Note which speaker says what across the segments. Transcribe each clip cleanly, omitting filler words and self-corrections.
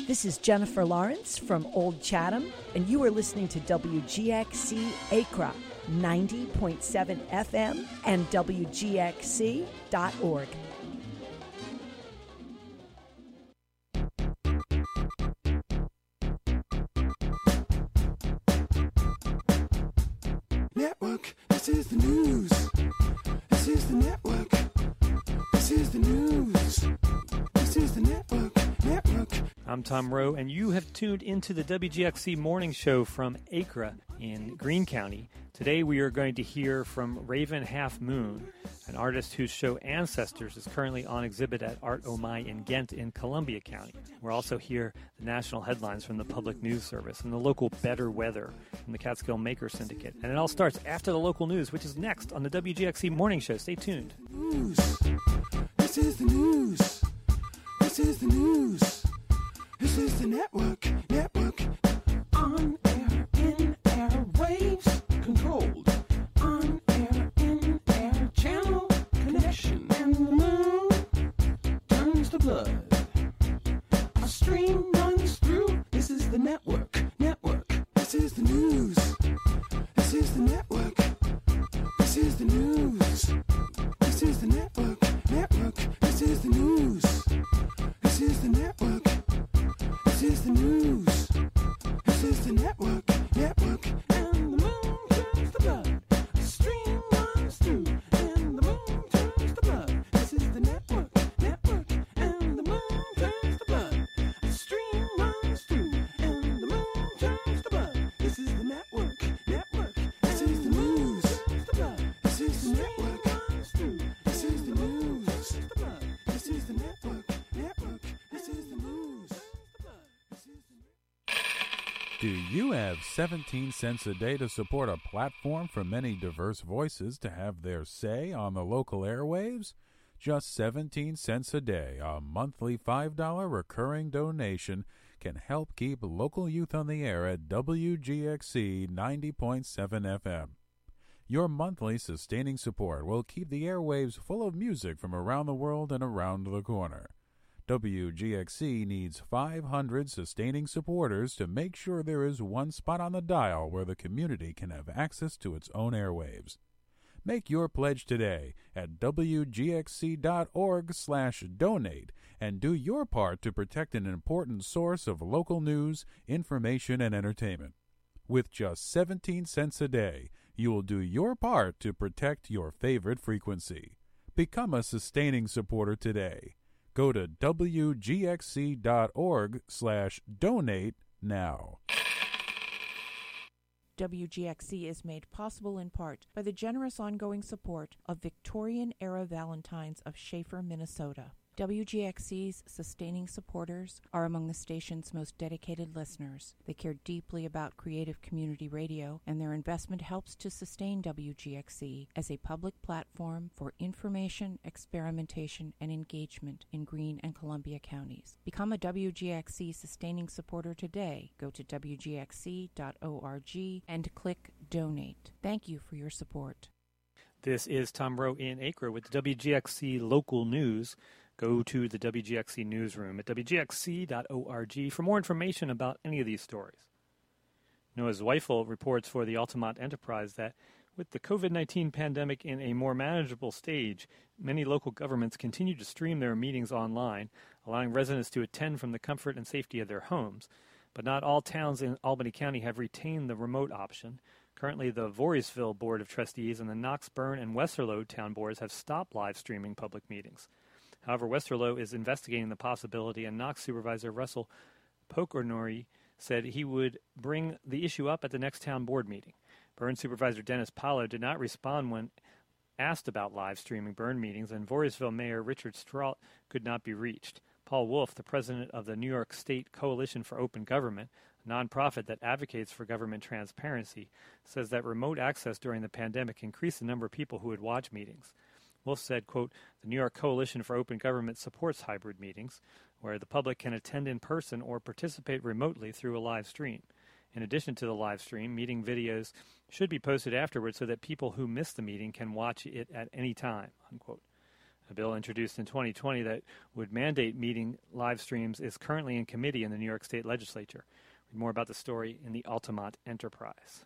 Speaker 1: This is Jennifer Lawrence from Old Chatham, and you are listening to WGXC Accra, 90.7 FM and WGXC.org.
Speaker 2: Network, this is the news. This is the network. This is the news. This is the network.
Speaker 3: I'm Tom Rowe, and you have tuned into the WGXC Morning Show from Accra in Greene County. Today we are going to hear from Raven Half Moon, an artist whose show Ancestors is currently on exhibit at Art Omai in Ghent in Columbia County. We'll also hear the national headlines from the Public News Service and the local Better Weather from the Catskill Maker Syndicate. And it all starts after the local news, which is next on the WGXC Morning Show. Stay tuned.
Speaker 2: News. This is the news. This is the news. This is the network. On air, in air, waves controlled. On air, in air, channel connection. And the moon turns to blood. A stream runs through. This is the network. This is the news. This is the network. This is the news. This is the network. This is the news. This is the network. This is the news. This is the network. And the moon turns to blood. A stream runs through. And the moon turns to blood. This is the network. And the moon turns to blood. A stream runs through. And the moon turns to blood. This is the network. This is the news. This is the network. This is the news. This is the network. This is the news.
Speaker 4: Do you have 17 cents a day to support a platform for many diverse voices to have their say on the local airwaves? Just 17 cents a day, a monthly $5 recurring donation, can help keep local youth on the air at WGXC 90.7 FM. Your monthly sustaining support will keep the airwaves full of music from around the world and around the corner. WGXC needs 500 sustaining supporters to make sure there is one spot on the dial where the community can have access to its own airwaves. Make your pledge today at wgxc.org/donate and do your part to protect an important source of local news, information, and entertainment. With just 17 cents a day, you will do your part to protect your favorite frequency. Become a sustaining supporter today. Go to wgxc.org/donate now.
Speaker 5: WGXC is made possible in part by the generous ongoing support of Victorian-era Valentines of Schaefer, Minnesota. WGXC's sustaining supporters are among the station's most dedicated listeners. They care deeply about creative community radio, and their investment helps to sustain WGXC as a public platform for information, experimentation, and engagement in Greene and Columbia counties. Become a WGXC sustaining supporter today. Go to wgxc.org and click Donate. Thank you for your support.
Speaker 3: This is Tom Rowe in Accra with the WGXC Local News. Go to the WGXC newsroom at wgxc.org for more information about any of these stories. Noah Zweifel reports for the Altamont Enterprise that with the COVID-19 pandemic in a more manageable stage, many local governments continue to stream their meetings online, allowing residents to attend from the comfort and safety of their homes. But not all towns in Albany County have retained the remote option. Currently, the Voorheesville Board of Trustees and the Knox, Bern, and Westerlo town boards have stopped live streaming public meetings. However, Westerlo is investigating the possibility, and Knox Supervisor Russell Pokornori said he would bring the issue up at the next town board meeting. Bern Supervisor Dennis Paulo did not respond when asked about live streaming Bern meetings, and Voorheesville Mayor Richard Straut could not be reached. Paul Wolf, the president of the New York State Coalition for Open Government, a nonprofit that advocates for government transparency, says that remote access during the pandemic increased the number of people who would watch meetings. Wolf said, quote, "The New York Coalition for Open Government supports hybrid meetings, where the public can attend in person or participate remotely through a live stream. In addition to the live stream, meeting videos should be posted afterwards so that people who miss the meeting can watch it at any time," unquote. A bill introduced in 2020 that would mandate meeting live streams is currently in committee in the New York State Legislature. Read more about the story in the Altamont Enterprise.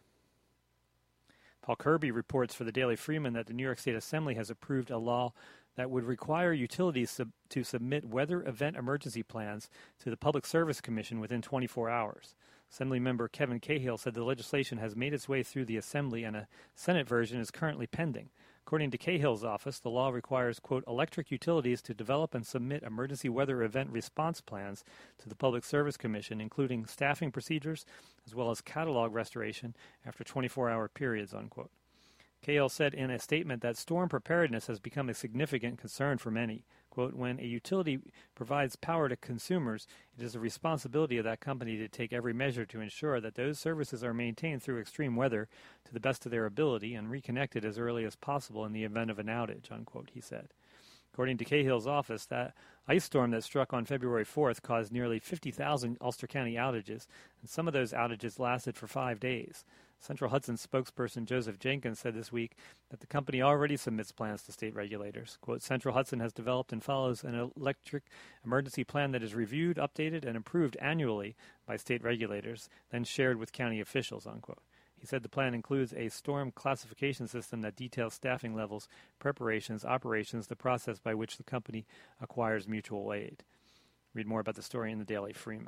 Speaker 3: Paul Kirby reports for the Daily Freeman that the New York State Assembly has approved a law that would require utilities to submit weather event emergency plans to the Public Service Commission within 24 hours. Assemblymember Kevin Cahill said the legislation has made its way through the Assembly and a Senate version is currently pending. According to Cahill's office, the law requires, quote, electric utilities to develop and submit emergency weather event response plans to the Public Service Commission, including staffing procedures as well as catalog restoration after 24-hour periods, unquote. Cahill said in a statement that storm preparedness has become a significant concern for many. Quote, when a utility provides power to consumers, it is the responsibility of that company to take every measure to ensure that those services are maintained through extreme weather to the best of their ability and reconnected as early as possible in the event of an outage, unquote, he said. According to Cahill's office, that ice storm that struck on February 4th caused nearly 50,000 Ulster County outages, and some of those outages lasted for 5 days. Central Hudson spokesperson Joseph Jenkins said this week that the company already submits plans to state regulators. Quote, Central Hudson has developed and follows an electric emergency plan that is reviewed, updated, and approved annually by state regulators, then shared with county officials, unquote. He said the plan includes a storm classification system that details staffing levels, preparations, operations, the process by which the company acquires mutual aid. Read more about the story in the Daily Freeman.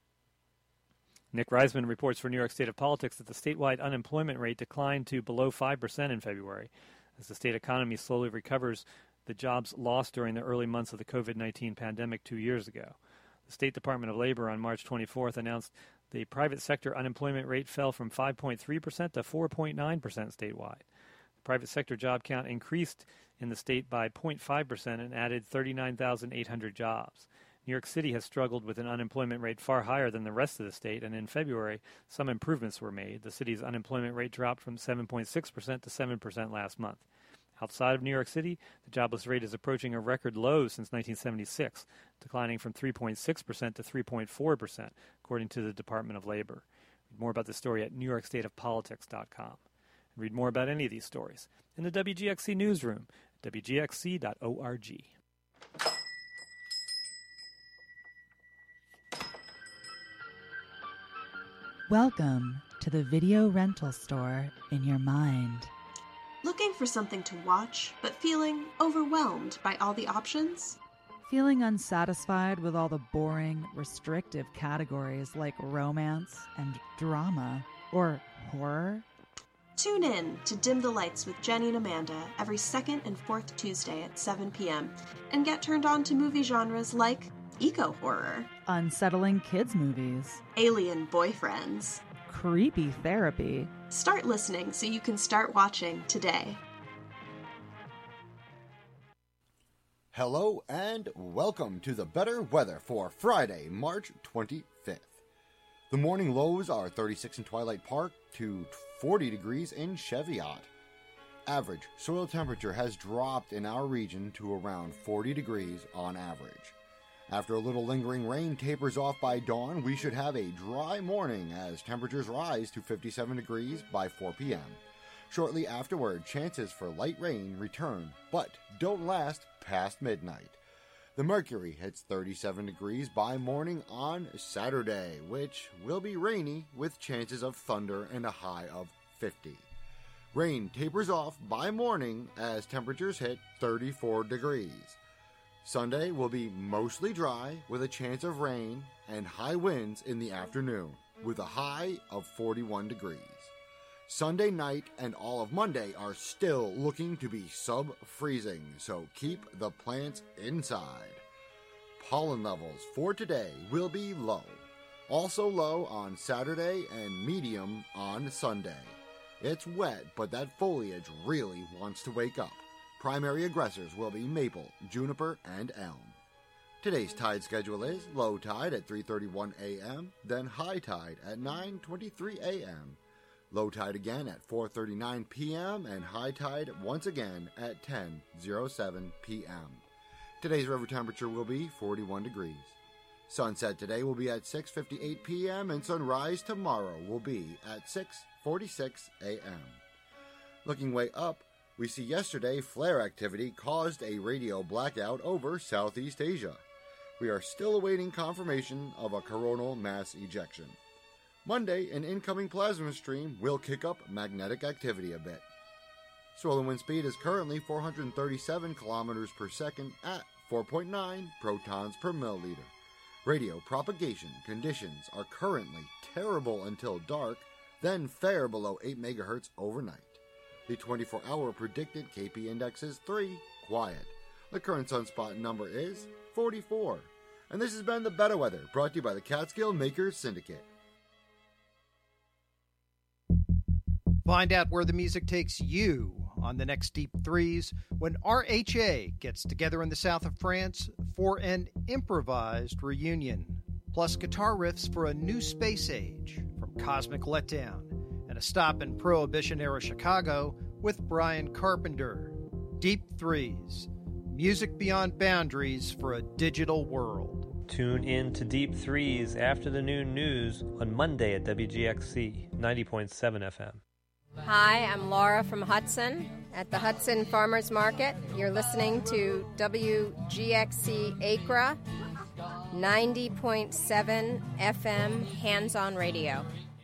Speaker 3: Nick Reisman reports for New York State of Politics that the statewide unemployment rate declined to below 5% in February as the state economy slowly recovers the jobs lost during the early months of the COVID-19 pandemic 2 years ago. The State Department of Labor on March 24th announced the private sector unemployment rate fell from 5.3% to 4.9% statewide. The private sector job count increased in the state by 0.5% and added 39,800 jobs. New York City has struggled with an unemployment rate far higher than the rest of the state, and in February, some improvements were made. The city's unemployment rate dropped from 7.6% to 7% last month. Outside of New York City, the jobless rate is approaching a record low since 1976, declining from 3.6% to 3.4%, according to the Department of Labor. Read more about this story at NewYorkStateOfPolitics.com. Read more about any of these stories in the WGXC newsroom, WGXC.org.
Speaker 6: Welcome to the video rental store in your mind.
Speaker 7: Looking for something to watch, but feeling overwhelmed by all the options?
Speaker 6: Feeling unsatisfied with all the boring, restrictive categories like romance and drama or horror?
Speaker 7: Tune in to Dim the Lights with Jenny and Amanda every second and fourth Tuesday at 7 p.m. and get turned on to movie genres like eco-horror,
Speaker 6: unsettling kids movies,
Speaker 7: alien boyfriends,
Speaker 6: creepy therapy.
Speaker 7: Start listening so you can start watching today.
Speaker 8: Hello and welcome to the better weather for Friday, March 25th. The morning lows are 36 in Twilight Park to 40 degrees in Cheviot. Average soil temperature has dropped in our region to around 40 degrees on average. After a little lingering rain tapers off by dawn, we should have a dry morning as temperatures rise to 57 degrees by 4 p.m. Shortly afterward, chances for light rain return, but don't last past midnight. The mercury hits 37 degrees by morning on Saturday, which will be rainy with chances of thunder and a high of 50. Rain tapers off by morning as temperatures hit 34 degrees. Sunday will be mostly dry with a chance of rain and high winds in the afternoon with a high of 41 degrees. Sunday night and all of Monday are still looking to be sub-freezing, so keep the plants inside. Pollen levels for today will be low. Also low on Saturday and medium on Sunday. It's wet, but that foliage really wants to wake up. Primary aggressors will be maple, juniper, and elm. Today's tide schedule is low tide at 3:31 a.m., then high tide at 9:23 a.m., low tide again at 4:39 p.m., and high tide once again at 10:07 p.m. Today's river temperature will be 41 degrees. Sunset today will be at 6:58 p.m., and sunrise tomorrow will be at 6:46 a.m. Looking way up, We see yesterday flare activity caused a radio blackout over Southeast Asia. We are still awaiting confirmation of a coronal mass ejection. Monday, an incoming plasma stream will kick up magnetic activity a bit. Swirling wind speed is currently 437 kilometers per second at 4.9 protons per milliliter. Radio propagation conditions are currently terrible until dark, then fair below 8 megahertz overnight. The 24-hour predicted KP index is 3, quiet. The current sunspot number is 44. And this has been the Better Weather, brought to you by the Catskill Makers Syndicate.
Speaker 9: Find out where the music takes you on the next Deep Threes when RHA gets together in the south of France for an improvised reunion. Plus guitar riffs for a new space age from Cosmic Letdown and a stop in Prohibition-era Chicago with Brian Carpenter. Deep Threes, music beyond boundaries for a digital world.
Speaker 10: Tune in to Deep Threes after the noon news on Monday at WGXC 90.7 FM.
Speaker 11: Hi, I'm Laura from Hudson at the Hudson Farmers Market. You're listening to WGXC Acra 90.7 FM Hands-On Radio.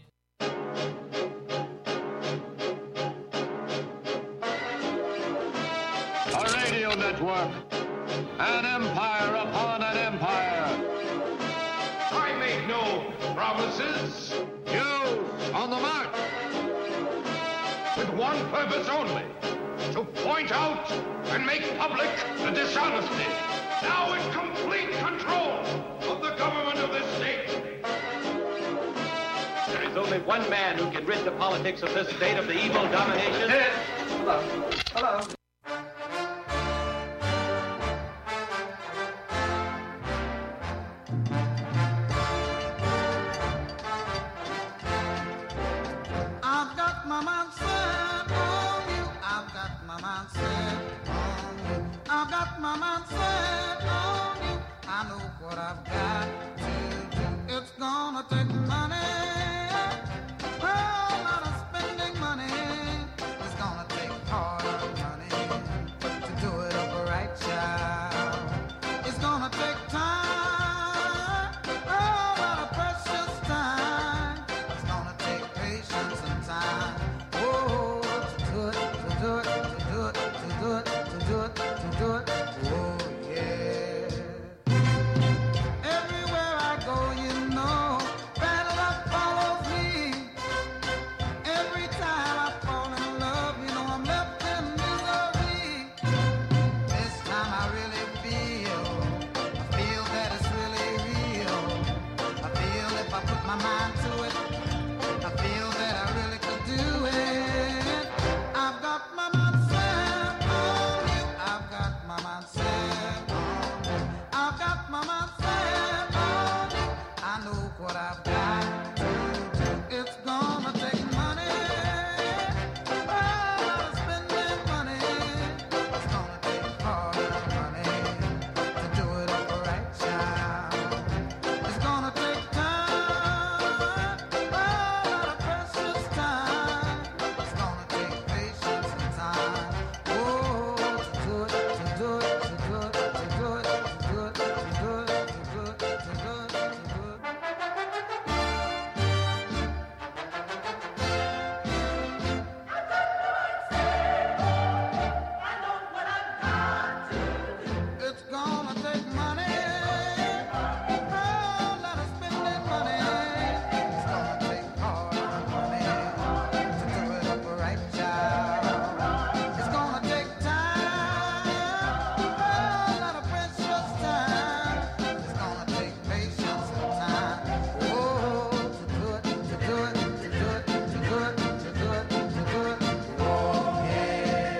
Speaker 12: A radio network, an empire upon an empire. I make no promises. You on the march. With one purpose only, to point out and make public the dishonesty. Now in complete control of the government of this state.
Speaker 13: There is only one man who can rid the politics of this state of the evil domination.
Speaker 12: Hello. Hello.
Speaker 2: I've got my mind set on you. I've got my mind set on you. I've got my mind set on you. I know what I've got to do. It's gonna take money. Oh, a lot of spending money. It's gonna take hard money to do it up right, child. It's gonna take time. Oh, a lot of precious time. It's gonna take patience and time. Oh, to do it, to do it, to do it, to do it, to do it, to do it. Oh, yeah. Everywhere I go, you know, bad luck follows me. Every time I fall in love, you know, I'm left in misery. This time I really feel that it's really real. I feel if I put my mind to it, I feel that I really could do it. I've got my mind set on you. I've got my mind set on you. I've got my mind set on you. I know what I've got to do. It's gonna take money. Oh, spending money. It's gonna take hard money to do it up right, child. It's gonna take time. Oh, precious time. It's gonna take patience and time. Oh, to do it, to do it, to do it, to do it, to do it, to do it, to do it, to do it, to do it. It's gonna take money. Oh, lot of spending money. It's gonna take hard money to do it up right, child. It's gonna take time. Oh, lot of precious time. It's gonna take patience and time. Oh, to do it, to do it, to do it, to do it, to do it, to do it. Oh, yeah.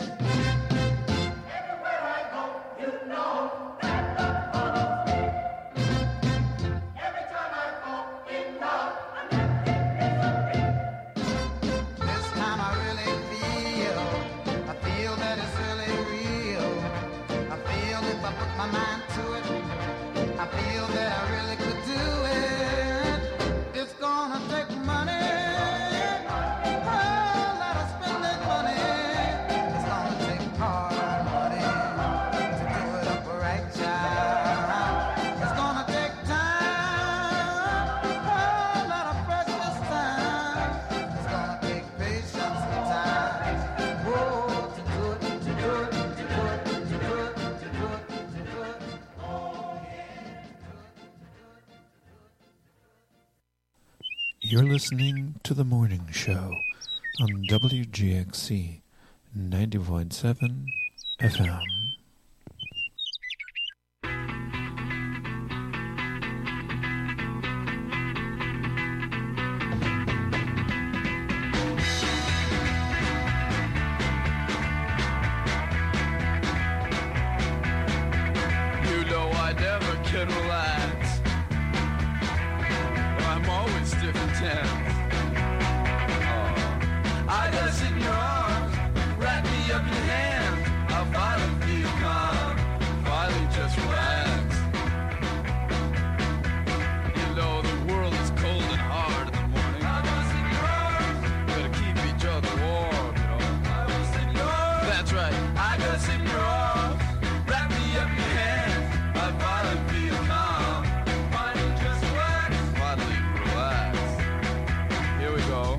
Speaker 2: This time I really feel that it's really real. I feel if I put my mind to it, I feel that I really could do it. It's gonna take money. Oh, a lot of spending money. It's You're listening to The Morning Show on WGXC 90.7 FM.
Speaker 14: You know I never can relax. I'm always stiff and tense. I gotta sit in your arms, wrap me up in your hands. I'll finally feel calm, finally just relax. You know the world is cold and hard in the morning. I gotta sit in your arms, gotta keep each other warm, you know. I gotta sit in your arms. That's right, I gotta sit in your arms, wrap me up in your hands. I'll finally feel calm, finally just relax, finally relax. Here we go.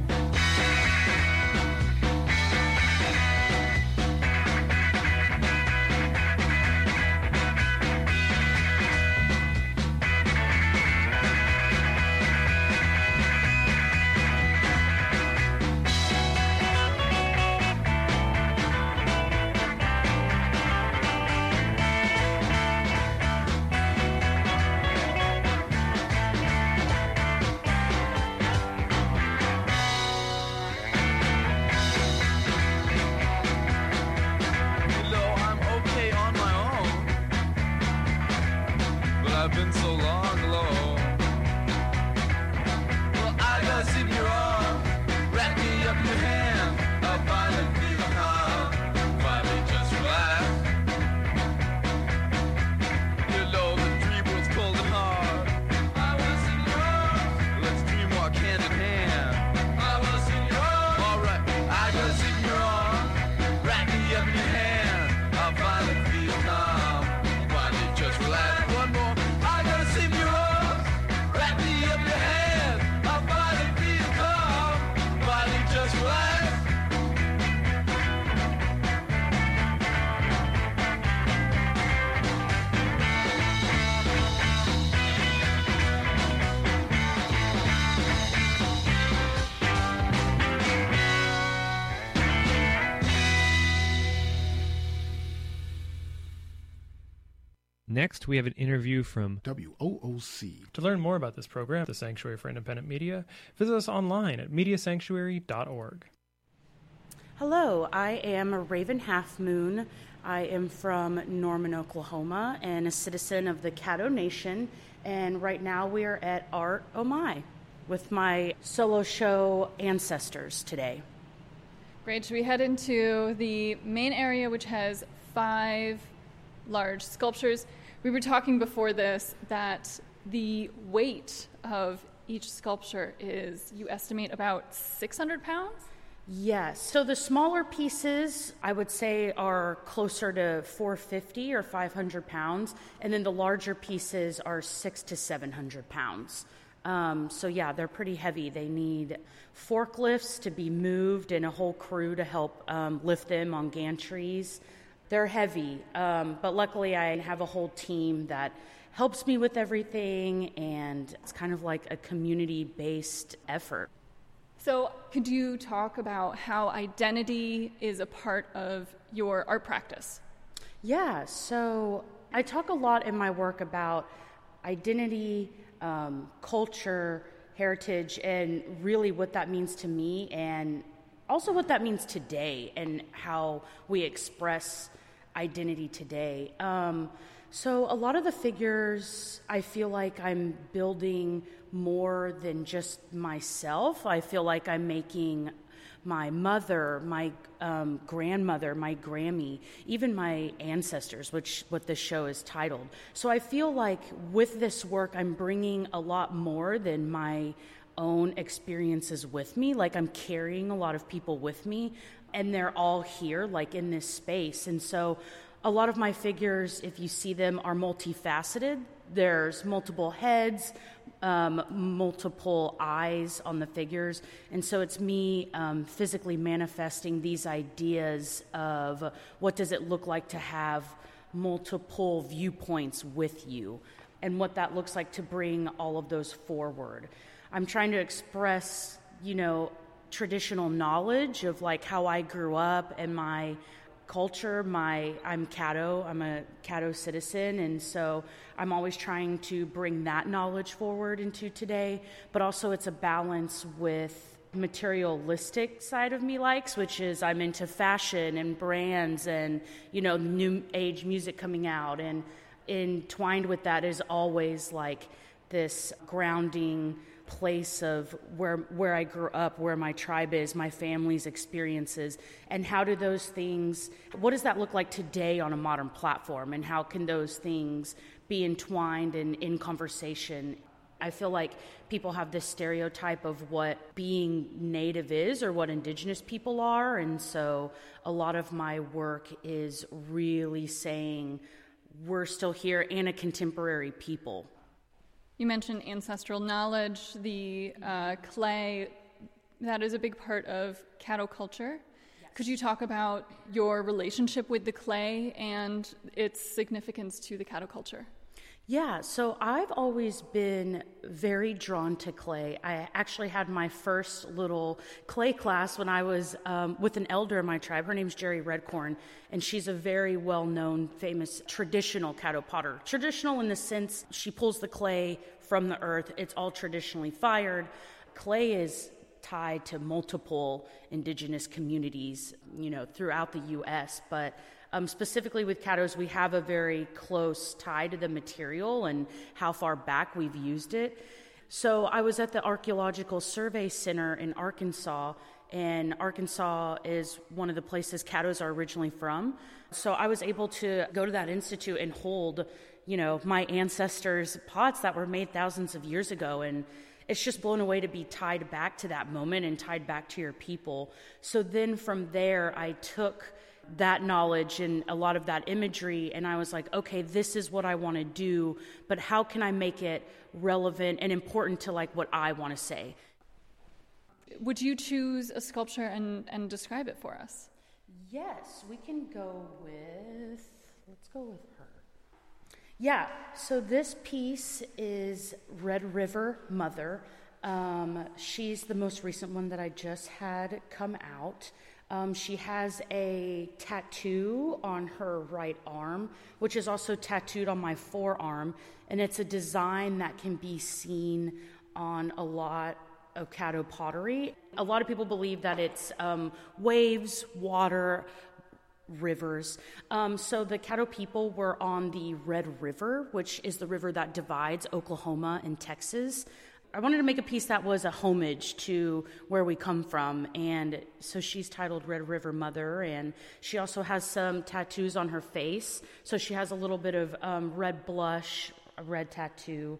Speaker 14: You know, I'm okay on my own, but I've been so long alone. Well, I gotta sit in your arms, wrap me up in your hand. I'll finally feel calm, finally just relax. You know, the dream was cold and hard. I wanna sit in your arms, let's dream walk hand in hand. I wanna sit in your arms. All right, I gotta sit in your arms, wrap me up in your hand. I'll finally feel calm, finally just relax. One more, I gotta sit in your arms, wrap me up in your hand. I'll finally feel calm, finally just relax.
Speaker 3: Next, we have an interview from
Speaker 15: WOOC.
Speaker 3: To learn more about this program, the Sanctuary for Independent Media, visit us online at mediasanctuary.org.
Speaker 16: Hello, I am Raven Half Moon. I am from Norman, Oklahoma, and a citizen of the Caddo Nation. And right now we are at Art Omai with my solo show Ancestors today.
Speaker 17: Great. Should we head into the main area, which has 5 large sculptures? We were talking before this that the weight of each sculpture is, you estimate, about 600 pounds?
Speaker 16: Yes. So the smaller pieces, I would say, are closer to 450 or 500 pounds, and then the larger pieces are 600 to 700 pounds. So yeah, they're pretty heavy. They need forklifts to be moved and a whole crew to help lift them on gantries. They're heavy, but luckily I have a whole team that helps me with everything, and it's kind of like a community-based effort.
Speaker 17: So could you talk about how identity is a part of your art practice?
Speaker 16: Yeah, so I talk a lot in my work about identity, culture, heritage, and really what that means to me, and also what that means today and how we express identity today. So a lot of the figures, I feel like I'm building more than just myself. I feel like I'm making my mother, my grandmother, my Grammy, even my ancestors, which what this show is titled. So I feel like with this work, I'm bringing a lot more than my own experiences with me. Like I'm carrying a lot of people with me, and they're all here, like in this space. And so a lot of my figures, if you see them, are multifaceted. There's multiple heads, multiple eyes on the figures. And so it's me physically manifesting these ideas of what does it look like to have multiple viewpoints with you, and what that looks like to bring all of those forward. I'm trying to express, traditional knowledge of like how I grew up and my culture. I'm Caddo. I'm a Caddo citizen, and so I'm always trying to bring that knowledge forward into today. But also, it's a balance with materialistic side of me likes, which is I'm into fashion and brands and new age music coming out, and entwined with that is always like this grounding place of where I grew up, where my tribe is, my family's experiences, and how do those things, what does that look like today on a modern platform, and how can those things be entwined and in conversation? I feel like people have this stereotype of what being Native is or what Indigenous people are, and so a lot of my work is really saying we're still here and a contemporary people.
Speaker 17: You mentioned ancestral knowledge, the clay. That is a big part of Caddo culture. Yes. Could you talk about your relationship with the clay and its significance to the Caddo culture?
Speaker 16: Yeah, so I've always been very drawn to clay. I actually had my first little clay class when I was with an elder in my tribe. Her name's Jerry Redcorn, and she's a very well-known, famous, traditional Caddo potter. Traditional in the sense she pulls the clay from the earth. It's all traditionally fired. Clay is tied to multiple indigenous communities, throughout the U.S., but specifically with Caddos, we have a very close tie to the material and how far back we've used it. So I was at the Archaeological Survey Center in Arkansas, and Arkansas is one of the places Caddos are originally from. So I was able to go to that institute and hold, my ancestors' pots that were made thousands of years ago, and it's just blown away to be tied back to that moment and tied back to your people. So then from there, I took that knowledge and a lot of that imagery, and I was like, okay, this is what I want to do, but how can I make it relevant and important to like what I want to say?
Speaker 17: Would you choose a sculpture and describe it for us?
Speaker 16: Yes, we can go with, let's go with her. Yeah, so this piece is Red River Mother. She's the most recent one that I just had come out. She has a tattoo on her right arm, which is also tattooed on my forearm, and it's a design that can be seen on a lot of Caddo pottery. A lot of people believe that it's waves, water, rivers. So the Caddo people were on the Red River, which is the river that divides Oklahoma and Texas. I wanted to make a piece that was a homage to where we come from, and so she's titled Red River Mother, and she also has some tattoos on her face. So she has a little bit of red blush, a red tattoo.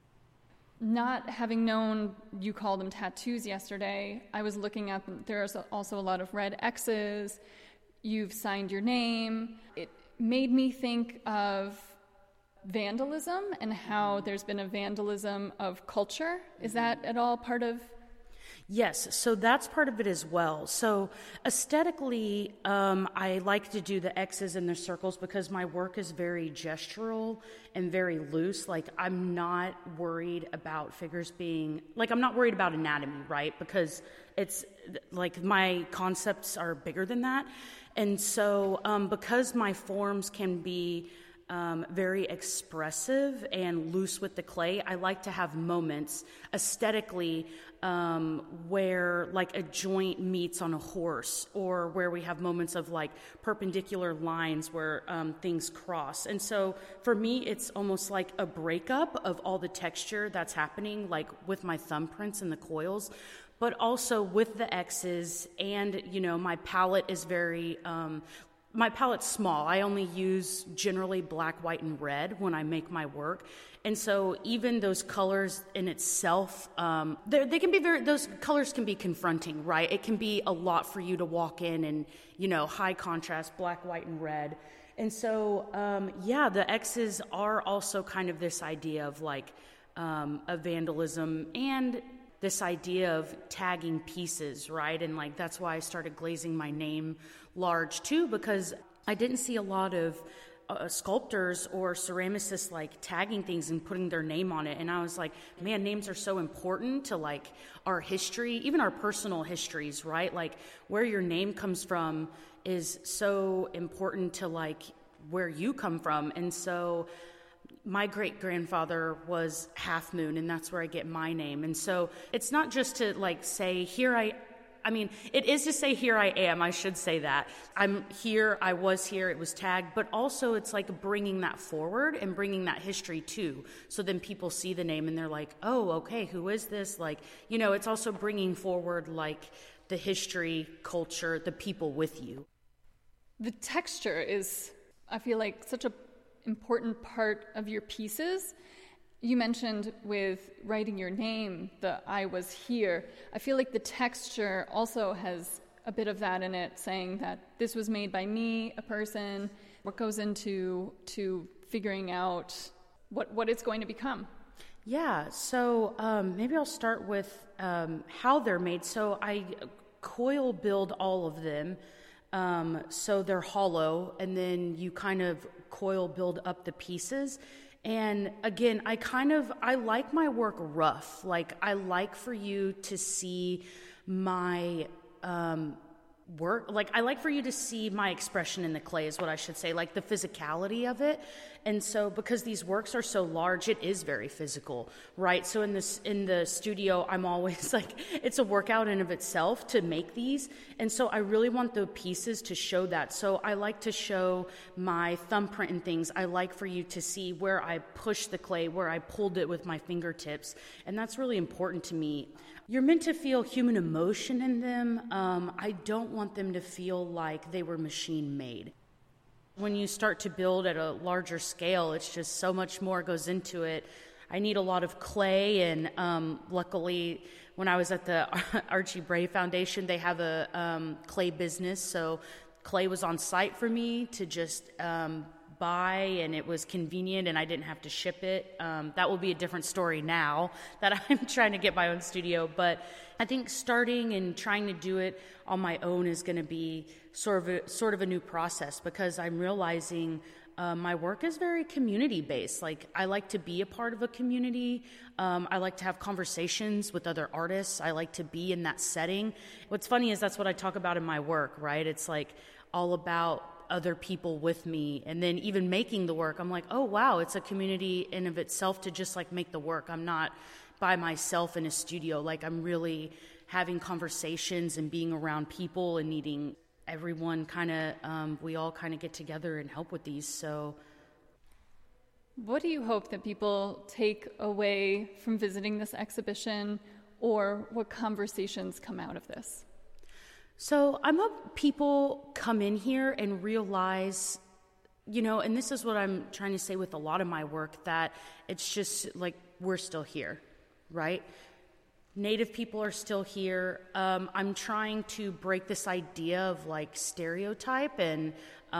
Speaker 17: Not having known you called them tattoos yesterday, I was looking at them. There's also a lot of red X's. You've signed your name. It made me think of vandalism and how there's been a vandalism of culture. Is that at all part of?
Speaker 16: Yes, so that's part of it as well. So aesthetically, I like to do the X's and the circles because my work is very gestural and very loose. Like, I'm not worried about figures being, like, I'm not worried about anatomy, right? Because it's, like, my concepts are bigger than that. And so because my forms can be very expressive and loose with the clay, I like to have moments aesthetically where like a joint meets on a horse, or where we have moments of like perpendicular lines where things cross. And so for me, it's almost like a breakup of all the texture that's happening, like with my thumbprints and the coils, but also with the X's. And, you know, my palette is very, my palette's small. I only use generally black, white, and red when I make my work. And so even those colors in itself, they can be those colors can be confronting, right? It can be a lot for you to walk in and, you know, high contrast, black, white, and red. And so, the X's are also kind of this idea of like of vandalism and this idea of tagging pieces, right? And like that's why I started glazing my name large too, because I didn't see a lot of sculptors or ceramicists like tagging things and putting their name on it. And I was like, man, names are so important to like our history, even our personal histories, right? Like where your name comes from is so important to like where you come from. And so my great-grandfather was Half Moon, and that's where I get my name. And so it's not just to like say, it is to say here I am, I should say that. I'm here, I was here, it was tagged, but also it's like bringing that forward and bringing that history too. So then people see the name and they're like, oh, okay, who is this? Like, it's also bringing forward like the history, culture, the people with you.
Speaker 17: The texture is, I feel like, such a important part of your pieces. You mentioned with writing your name, the I was here. I feel like the texture also has a bit of that in it, saying that this was made by me, a person. What goes into figuring out what it's going to become?
Speaker 16: Yeah, so maybe I'll start with how they're made. So I coil build all of them. So they're hollow, and then you kind of coil build up the pieces. And again, I like my work rough. Like, I like for you to see my work. Like, I like for you to see my expression in the clay is what I should say, like the physicality of it. And so because these works are so large, it is very physical, right? So in the studio, I'm always like, it's a workout in of itself to make these. And so I really want the pieces to show that. So I like to show my thumbprint and things. I like for you to see where I pushed the clay, where I pulled it with my fingertips. And that's really important to me. You're meant to feel human emotion in them. I don't want them to feel like they were machine made. When you start to build at a larger scale, it's just so much more goes into it. I need a lot of clay, and luckily, when I was at the Archie Bray Foundation, they have a clay business, so clay was on site for me to just buy, and it was convenient, and I didn't have to ship it. That will be a different story now that I'm trying to get my own studio, but I think starting and trying to do it on my own is going to be sort of a new process, because I'm realizing my work is very community-based. Like, I like to be a part of a community. I like to have conversations with other artists. I like to be in that setting. What's funny is that's what I talk about in my work, right? It's like all about other people with me, and then even making the work, I'm like, oh wow, it's a community in of itself to just like make the work. I'm not by myself in a studio. Like, I'm really having conversations and being around people and needing everyone kind of, we all kind of get together and help with these. So
Speaker 17: what do you hope that people take away from visiting this exhibition, or what conversations come out of this?
Speaker 16: So I hope people come in here and realize, and this is what I'm trying to say with a lot of my work, that it's just like we're still here, right? Native people are still here. I'm trying to break this idea of like stereotype, and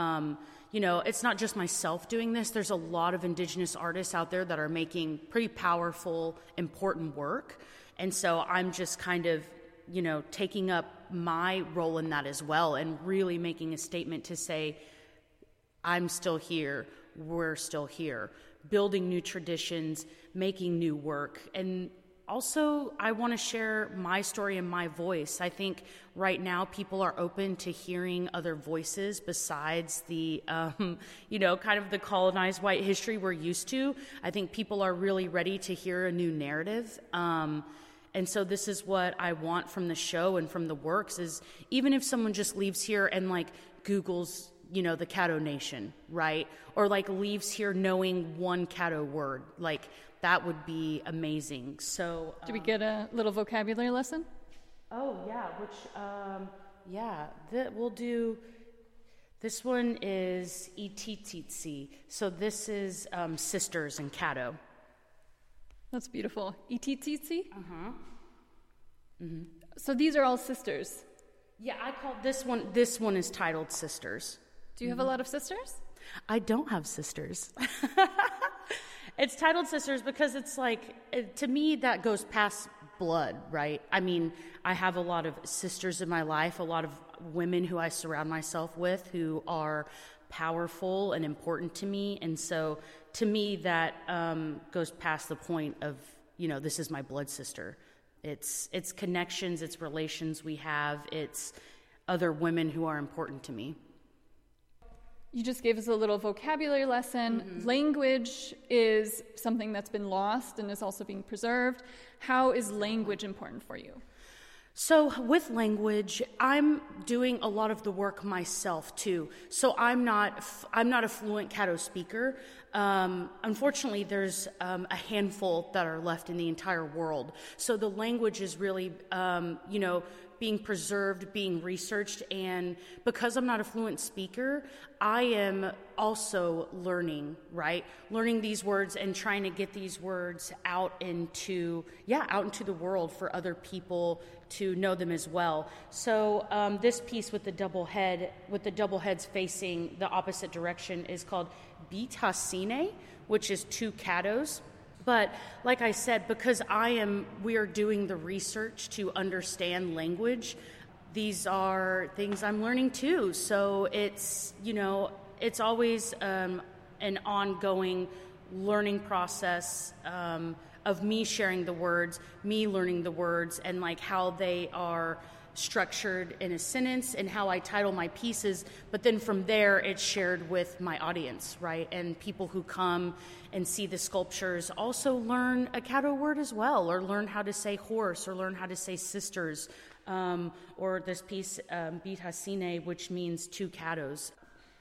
Speaker 16: it's not just myself doing this. There's a lot of Indigenous artists out there that are making pretty powerful, important work. And so I'm just kind of, taking up my role in that as well, and really making a statement to say, I'm still here, we're still here, building new traditions, making new work. And also, I want to share my story and my voice. I think right now people are open to hearing other voices besides the, kind of the colonized white history we're used to. I think people are really ready to hear a new narrative. And so this is what I want from the show and from the works, is even if someone just leaves here and like Googles, the Caddo Nation, right? Or like leaves here knowing one Caddo word, like that would be amazing. So
Speaker 17: do we get a little vocabulary lesson?
Speaker 16: Oh yeah, we'll do. This one is Itititsi. So this is sisters in Caddo.
Speaker 17: That's beautiful. Itititsi?
Speaker 16: Uh-huh. Mm-hmm.
Speaker 17: So these are all sisters?
Speaker 16: Yeah, I call this one is titled Sisters.
Speaker 17: Do you have a lot of sisters?
Speaker 16: I don't have sisters. It's titled Sisters because it's like, to me, that goes past blood, right? I mean, I have a lot of sisters in my life, a lot of women who I surround myself with who are powerful and important to me. And so to me, that goes past the point of, this is my blood sister. It's connections, it's relations we have, it's other women who are important to me.
Speaker 17: You just gave us a little vocabulary lesson. Mm-hmm. Language is something that's been lost and is also being preserved. How is language important for you?
Speaker 16: So with language, I'm doing a lot of the work myself too. So I'm not a fluent Caddo speaker. Unfortunately, there's a handful that are left in the entire world. So the language is really, being preserved, being researched, and because I'm not a fluent speaker, I am also learning these words and trying to get these words out into the world for other people to know them as well. So this piece with the double heads facing the opposite direction is called Beat Hasine, which is 2 caddos. But like I said, because we are doing the research to understand language, these are things I'm learning too. So it's always an ongoing learning process of me sharing the words, me learning the words, and like how they are structured in a sentence and how I title my pieces. But then from there, it's shared with my audience, right? And people who come and see the sculptures also learn a Caddo word as well, or learn how to say horse, or learn how to say sisters, or this piece, Beat Hasine, which means 2 caddos.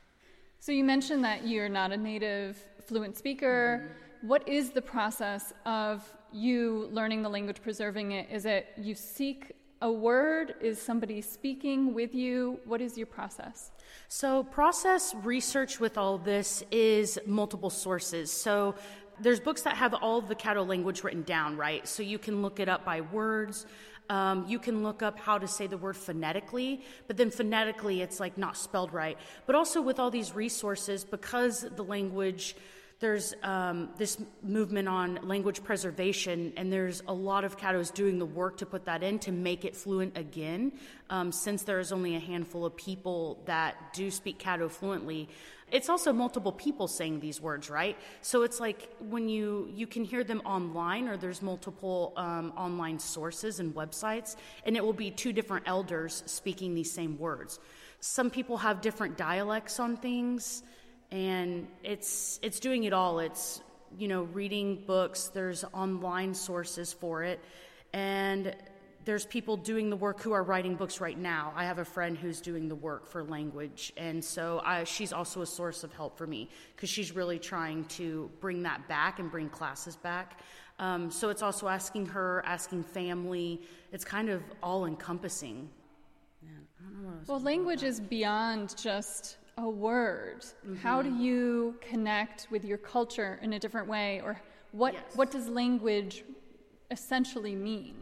Speaker 17: So you mentioned that you're not a native fluent speaker. Mm-hmm. What is the process of you learning the language, preserving it? Is it you seek a word? Is somebody speaking with you? What is your process?
Speaker 16: So process research with all this is multiple sources. So there's books that have all of the Caddo language written down, right? So you can look it up by words. You can look up how to say the word phonetically, but then phonetically it's like not spelled right. But also with all these resources, because the language, there's this movement on language preservation, and there's a lot of Caddos doing the work to put that in to make it fluent again. Since there is only a handful of people that do speak Caddo fluently, it's also multiple people saying these words, right? So it's like when you can hear them online, or there's multiple online sources and websites, and it will be 2 different elders speaking these same words. Some people have different dialects on things, and it's doing it all. It's, reading books, there's online sources for it, and there's people doing the work who are writing books right now. I have a friend who's doing the work for language, and so she's also a source of help for me, because she's really trying to bring that back and bring classes back. So it's also asking family. It's kind of all-encompassing.
Speaker 17: Well, language is beyond just a word. Mm-hmm. How do you connect with your culture in a different way? Or what does language essentially mean?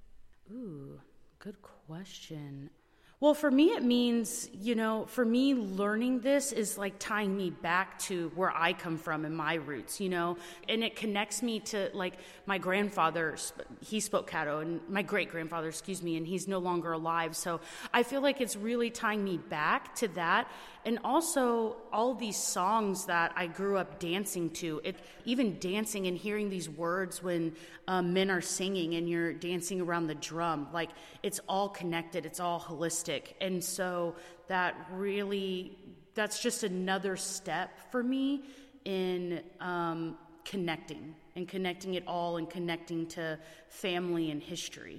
Speaker 16: Ooh, good question. Well, for me, it means, for me, learning this is like tying me back to where I come from and my roots, and it connects me to, like, my grandfather, he spoke Caddo, and my great-grandfather, and he's no longer alive. So I feel like it's really tying me back to that. And also all these songs that I grew up dancing to, even dancing and hearing these words when men are singing and you're dancing around the drum, like, it's all connected, it's all holistic. And so that's just another step for me in connecting it all, and connecting to family and history.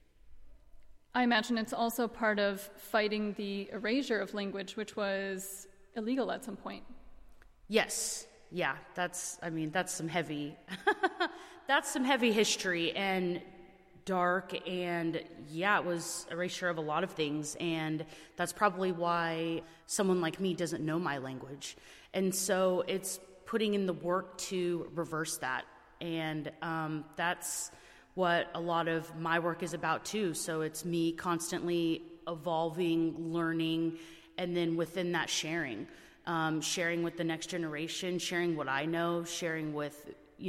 Speaker 17: I imagine it's also part of fighting the erasure of language, which was illegal at some point.
Speaker 16: Yes. Yeah, that's some heavy that's some heavy history and dark, and it was erasure of a lot of things, and that's probably why someone like me doesn't know my language. And so it's putting in the work to reverse that, and that's what a lot of my work is about too. So it's me constantly evolving, learning, and then within that sharing with the next generation, sharing what I know, sharing with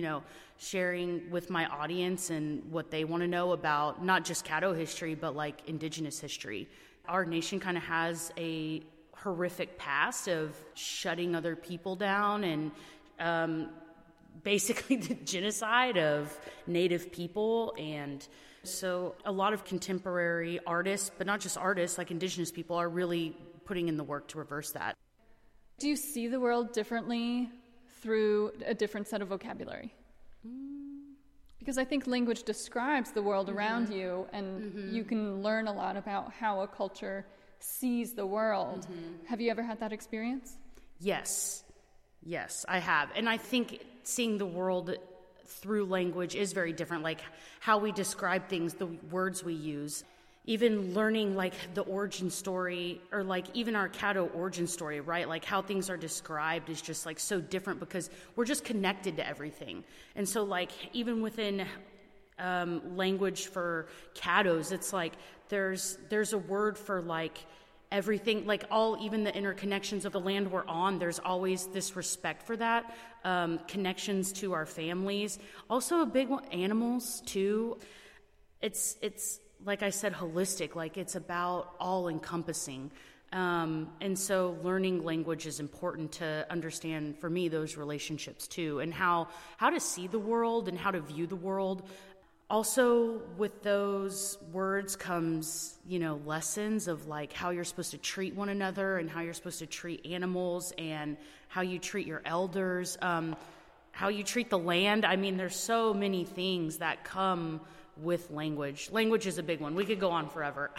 Speaker 16: my audience and what they want to know about not just Caddo history, but like Indigenous history. Our nation kind of has a horrific past of shutting other people down and basically the genocide of Native people. And so a lot of contemporary artists, but not just artists, like Indigenous people, are really putting in the work to reverse that.
Speaker 17: Do you see the world differently through a different set of vocabulary? Because I think language describes the world around you, and you can learn a lot about how a culture sees the world. Have you ever had that experience?
Speaker 16: Yes, I have. And I think seeing the world through language is very different, like how we describe things, the words we use. Even learning like the origin story, or like even our Caddo origin story, right? Like how things are described is just like so different because we're just connected to everything. And so like even within language for Caddos, it's like there's a word for like everything, like even the interconnections of the land we're on, there's always this respect for that, connections to our families. Also a big one, animals too. It's like I said, holistic, like it's about all encompassing. And so learning language is important to understand, for me, those relationships too, and how to see the world and how to view the world. Also, with those words comes, lessons of like how you're supposed to treat one another and how you're supposed to treat animals and how you treat your elders, how you treat the land. I mean, there's so many things that come with language. Language is a big one. We could go on forever.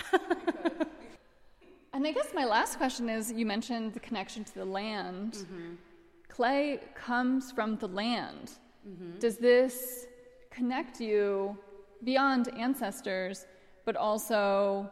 Speaker 17: And I guess my last question is, you mentioned the connection to the land. Clay comes from the land. Does this connect you beyond ancestors, but also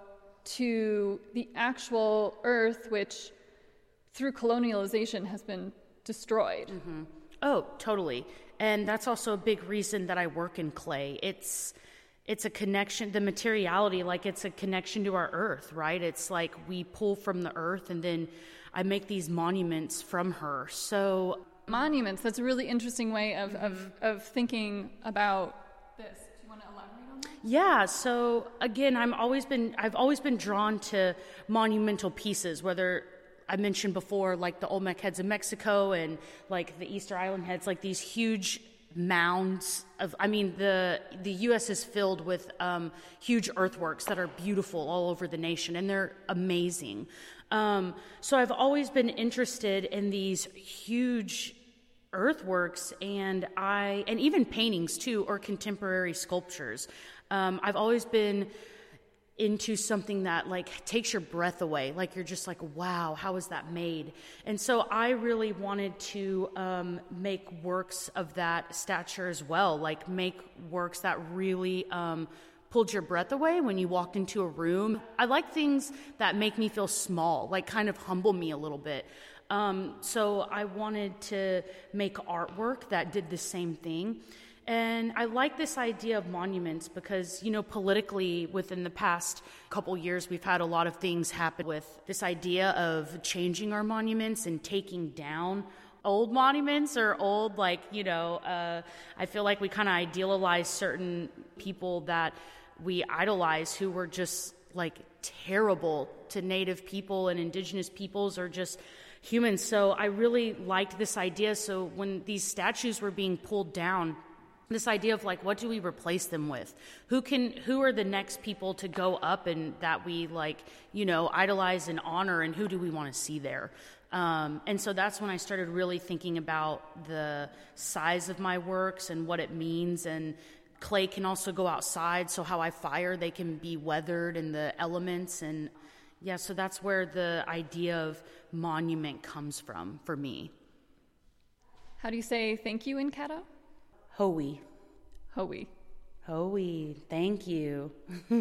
Speaker 17: to the actual earth, which through colonialization has been destroyed?
Speaker 16: Oh, totally. And that's also a big reason that I work in clay. It's a connection, the materiality, like it's a connection to our earth, right? It's like we pull from the earth and then I make these monuments from her. So
Speaker 17: monuments, that's a really interesting way of thinking about this. Do you want to elaborate on that?
Speaker 16: Yeah, so again, I've always been drawn to monumental pieces, whether I mentioned before, like the Olmec heads in Mexico and like the Easter Island heads, like these huge mounds of, the U.S. is filled with huge earthworks that are beautiful all over the nation, and they're amazing. So I've always been interested in these huge earthworks and even paintings too, or contemporary sculptures. I've always been into something that like takes your breath away, like you're just like, wow, how is that made? And so I really wanted to make works of that stature as well, like make works that really pulled your breath away when you walked into a room. I like things that make me feel small, like kind of humble me a little bit. So I wanted to make artwork that did the same thing. And I like this idea of monuments because, politically within the past couple years, we've had a lot of things happen with this idea of changing our monuments and taking down old monuments or old, I feel like we kind of idealize certain people that we idolize who were just like terrible to Native people and Indigenous peoples or just humans. So I really liked this idea. So when these statues were being pulled down, this idea of like, what do we replace them with? Who are the next people to go up and that we idolize and honor, and who do we want to see there? And so that's when I started really thinking about the size of my works and what it means. And clay can also go outside, so how I fire, they can be weathered in the elements. And yeah, so that's where the idea of monument comes from for me.
Speaker 17: How do you say thank you in Caddo?
Speaker 16: Hoey.
Speaker 17: Hoey.
Speaker 16: Hoey. Thank you.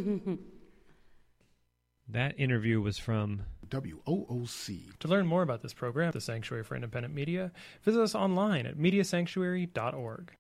Speaker 10: That interview was from
Speaker 15: WOOC.
Speaker 3: To learn more about this program, the Sanctuary for Independent Media, visit us online at mediasanctuary.org.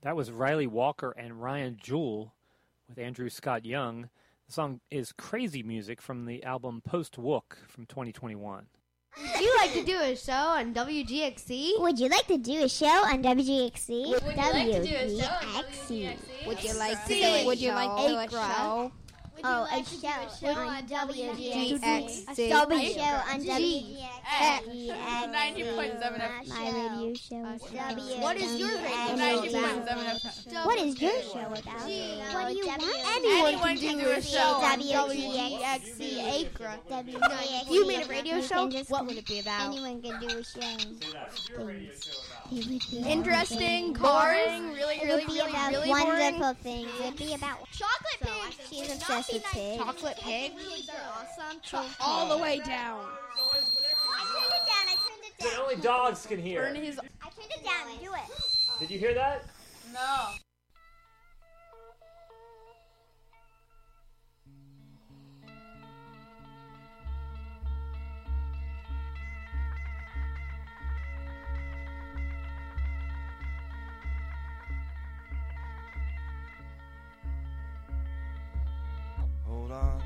Speaker 3: That was Riley Walker and Ryan Jewell with Andrew Scott Young. The song is Crazy Music from the album Post Wook from 2021.
Speaker 18: Would you like to do a show on WGXC?
Speaker 19: Would you like to do a show on WGXC?
Speaker 18: Would you like to do a show on WGXC? Would you like to do a show? Would you like to do a show?
Speaker 19: Oh, a show on WGXC.
Speaker 18: Stop
Speaker 19: A show on WGXC.
Speaker 18: 90.7
Speaker 19: My radio show.
Speaker 18: What is your radio show about?
Speaker 19: What is your show about? What do you want?
Speaker 18: Anyone can do a show on WGXC Acra. If you made a radio show, what would it be about?
Speaker 19: Anyone can do a show.
Speaker 18: Interesting, boring, really boring.
Speaker 19: Wonderful things. It would be about
Speaker 18: Chocolate pigs.
Speaker 19: She's obsessed with pigs.
Speaker 18: Chocolate pigs. Pigs are awesome. All the way down.
Speaker 19: I turned it down.
Speaker 3: But only dogs can hear.
Speaker 19: I turned it down. Do it.
Speaker 3: Did you hear that?
Speaker 18: No.
Speaker 14: Hold on.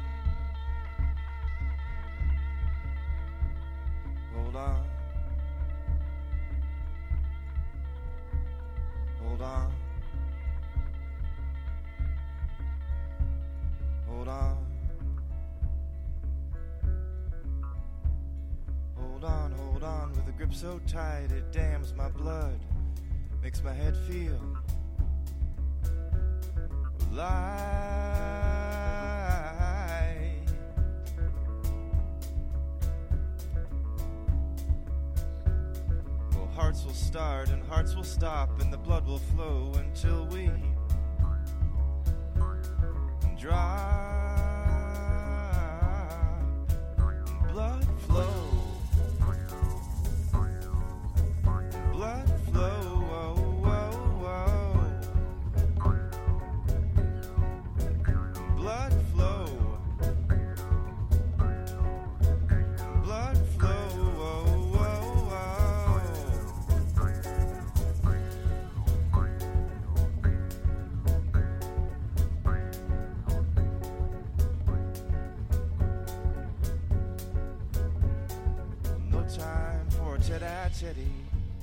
Speaker 14: Hold on. Hold on. Hold on. Hold on, with a grip so tight it dams my blood, makes my head feel light. Well, hearts will start and hearts will stop and the blood will flow until we drop. Blood flow. Blood flow. Oh, oh, oh. Blood flow. Blood flow. Oh, oh, oh. No time for tete-a-tete.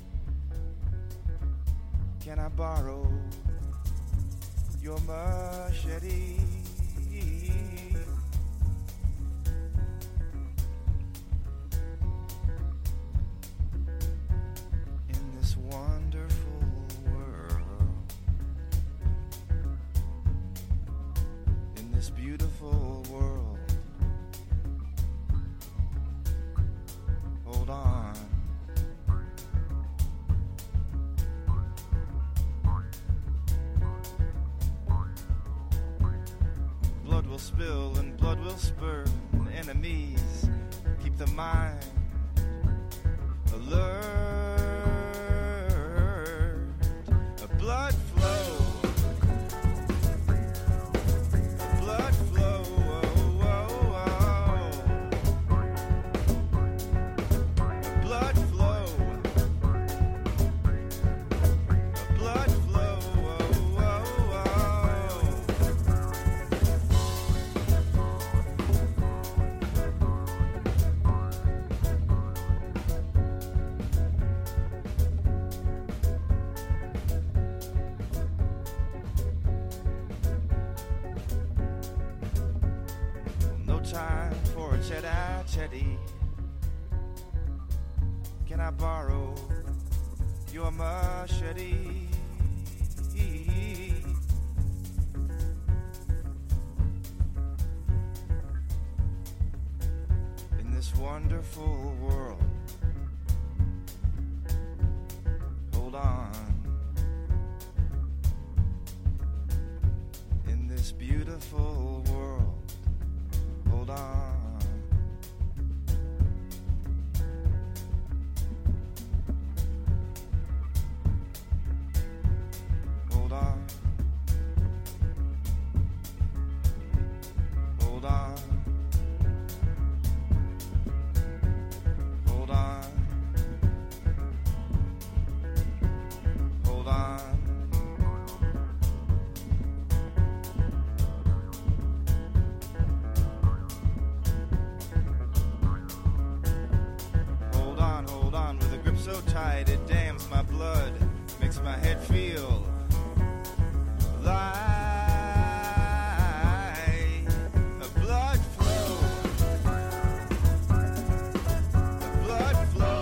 Speaker 14: Can I borrow your machete? In this wonderful world, in this beautiful world, hold on. Blood will spill and blood will spur, and enemies keep the mind alert. A blood flow. A blood flow. Oh, oh, oh. A blood flow. A blood flow. Oh, oh, oh. No time for a chat-a-chatty. Can I borrow your machete? In this wonderful world, hold on. In this beautiful world, hold on. Hold on. Hold on. Hold on. Hold on.
Speaker 20: blood makes my head feel like a blood flow. A blood flow.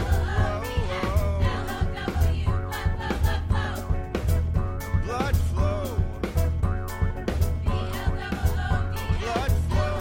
Speaker 20: Blood flow. Blood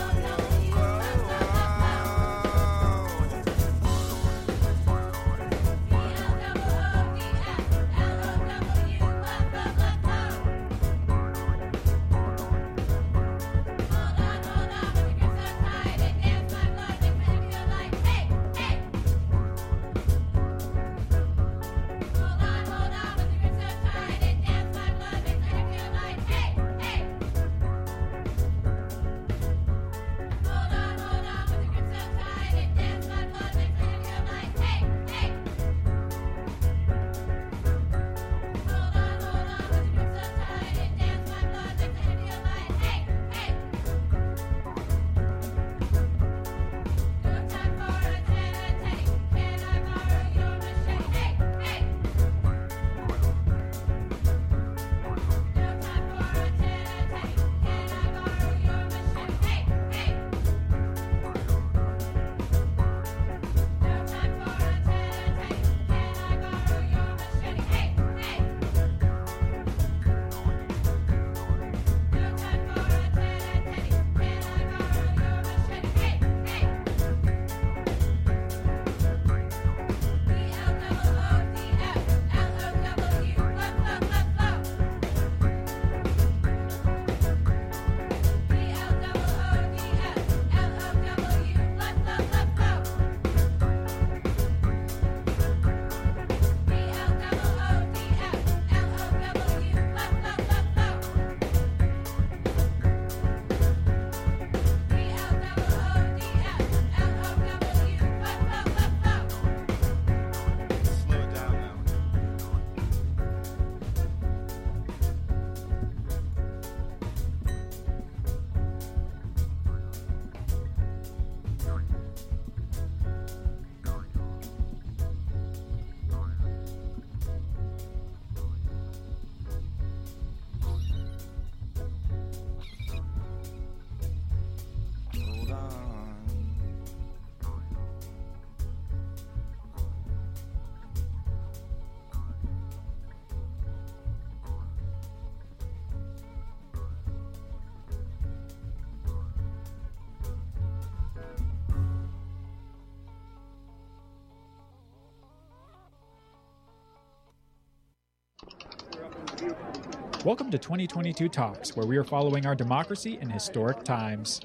Speaker 21: Welcome to 2022 Talks, where we are following our democracy in historic times.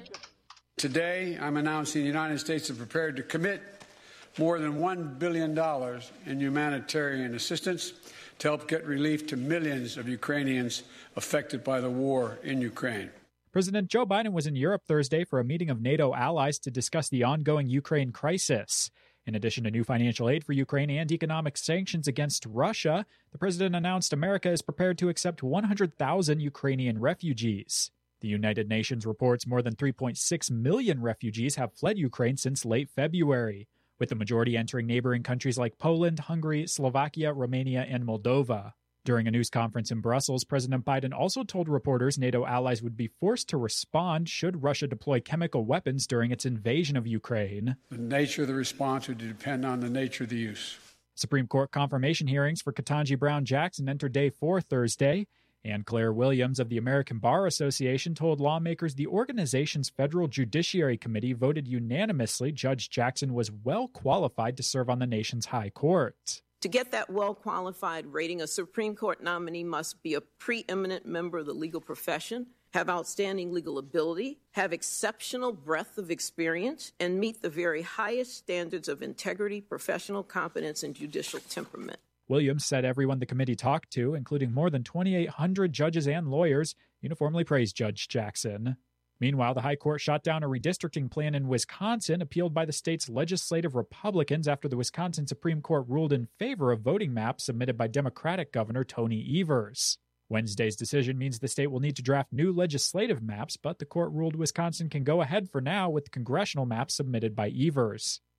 Speaker 22: Today, I'm announcing the United States is prepared to commit more than $1 billion in humanitarian assistance to help get relief to millions of Ukrainians affected by the war in Ukraine.
Speaker 21: President Joe Biden was in Europe Thursday for a meeting of NATO allies to discuss the ongoing Ukraine crisis. In addition to new financial aid for Ukraine and economic sanctions against Russia, the president announced America is prepared to accept 100,000 Ukrainian refugees. The United Nations reports more than 3.6 million refugees have fled Ukraine since late February, with the majority entering neighboring countries like Poland, Hungary, Slovakia, Romania, and Moldova. During a news conference in Brussels, President Biden also told reporters NATO allies would be forced to respond should Russia deploy chemical weapons during its invasion of Ukraine.
Speaker 22: The nature of the response would depend on the nature of the use.
Speaker 21: Supreme Court confirmation hearings for Ketanji Brown Jackson entered day 4 Thursday, and Claire Williams of the American Bar Association told lawmakers the organization's Federal Judiciary Committee voted unanimously Judge Jackson was well qualified to serve on the nation's high court.
Speaker 23: To get that well-qualified rating, a Supreme Court nominee must be a preeminent member of the legal profession, have outstanding legal ability, have exceptional breadth of experience, and meet the very highest standards of integrity, professional competence, and judicial temperament.
Speaker 21: Williams said everyone the committee talked to, including more than 2,800 judges and lawyers, uniformly praised Judge Jackson. Meanwhile, the High Court shot down a redistricting plan in Wisconsin appealed by the state's legislative Republicans after the Wisconsin Supreme Court ruled in favor of voting maps submitted by Democratic Governor Tony Evers. Wednesday's decision means the state will need to draft new legislative maps, but the court ruled Wisconsin can go ahead for now with the congressional maps submitted by Evers.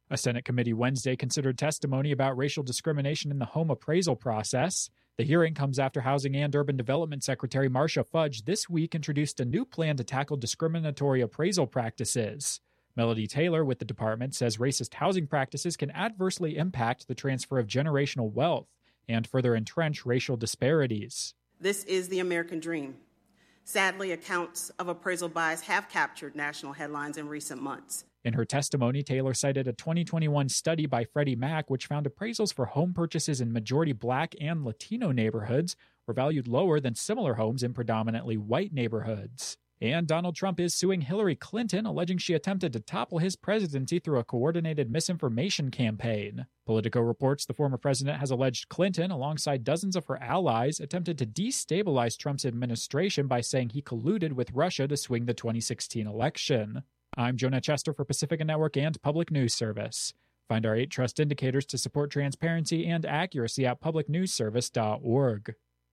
Speaker 21: A Senate committee Wednesday considered testimony about racial discrimination in the home appraisal process. The hearing comes after Housing and Urban Development Secretary Marcia Fudge this week introduced a new plan to tackle discriminatory appraisal practices. Melody Taylor with the department says racist housing practices can adversely impact the transfer of generational wealth and further entrench racial disparities.
Speaker 1: This is the American dream. Sadly, accounts of appraisal bias have captured national headlines in recent months.
Speaker 21: In her testimony, Taylor cited a 2021 study by Freddie Mac, which found appraisals for home purchases in majority Black and Latino neighborhoods were valued lower than similar homes in predominantly white neighborhoods. And Donald Trump is suing Hillary Clinton, alleging she attempted to topple his presidency through a coordinated misinformation campaign. Politico reports the former president has alleged Clinton, alongside dozens of her allies, attempted to destabilize Trump's administration by saying he colluded with Russia to swing the 2016 election. I'm Jonah Chester for Pacifica Network and Public News Service. Find our 8 trust indicators to support transparency and accuracy at publicnewsservice.org.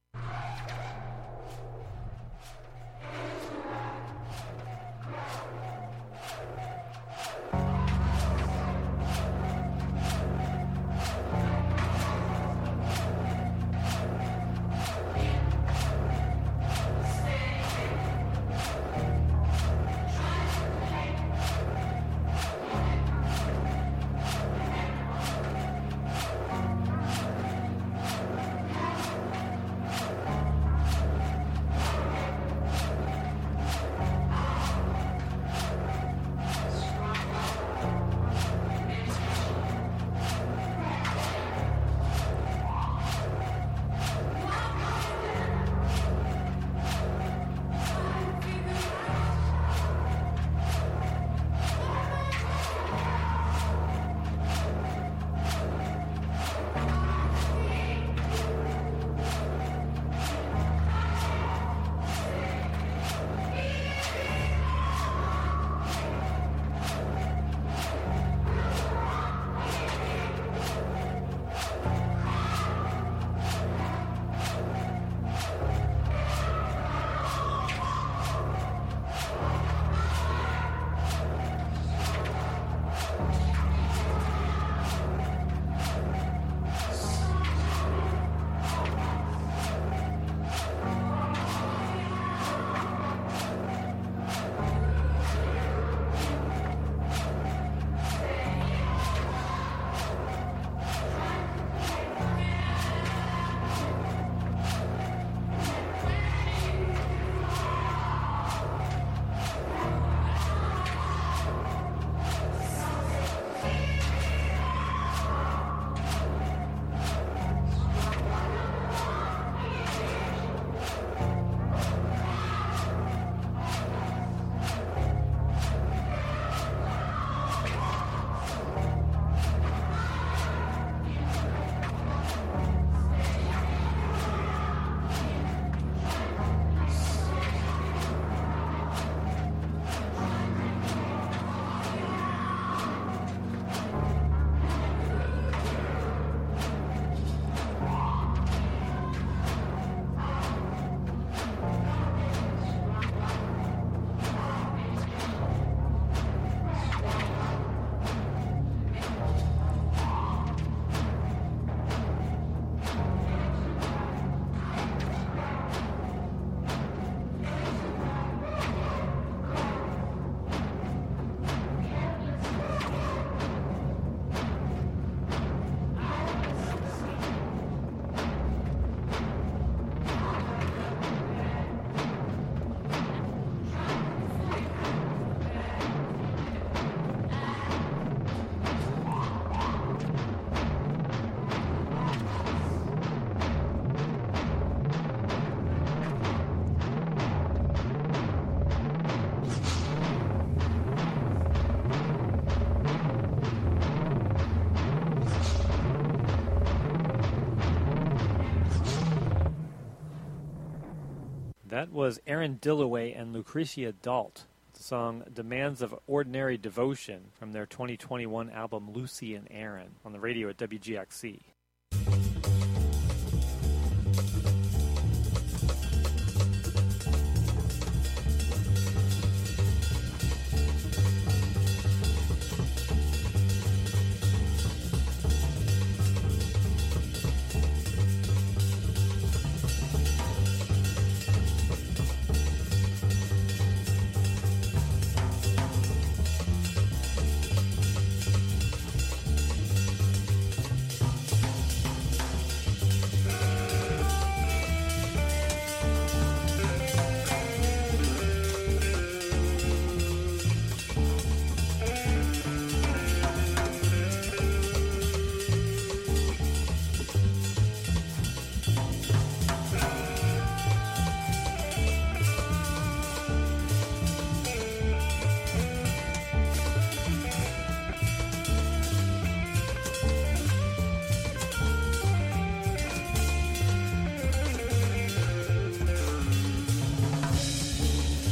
Speaker 3: That was Aaron Dillaway and Lucretia Dalt. The song Demands of Ordinary Devotion from their 2021 album Lucy and Aaron on the radio at WGXC.